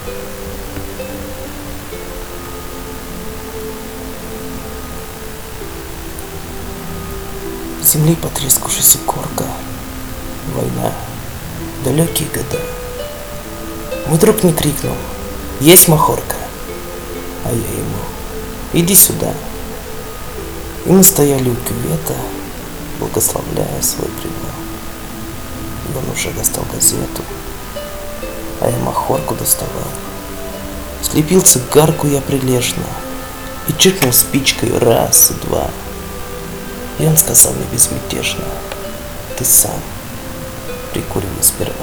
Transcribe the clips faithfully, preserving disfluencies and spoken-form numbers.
Земли потрескавшаяся корка. Война. Далекие года. Мой друг не крикнул: «Есть махорка!» А я ему: «Иди сюда!» И мы стояли у кювета, благословляя свой привал. И он уже достал газету, а я махорку доставал. Слепил цигарку я прилежно и чиркнул спичкой раз и два. И он сказал мне безмятежно: «Ты сам прикуривай сперва».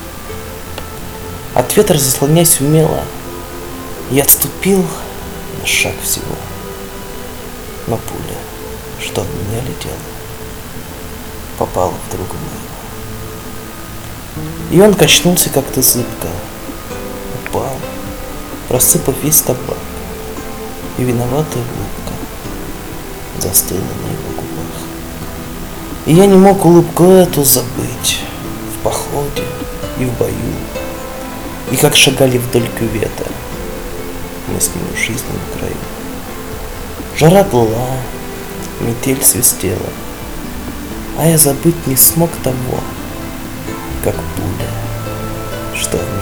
От ветра заслоняясь умело, я отступил на шаг всего. Но пуля, что от меня летела, попала в друга моего. И он качнулся как-то зыбко, упал, рассыпав весь табак, и виноватая улыбка застыла на его губах. И я не мог улыбку эту забыть в походе и в бою. И как шагали вдоль кювета мы с ним в жизненном краю. Жара плыла, метель свистела, а я забыть не смог того, как пуля, что в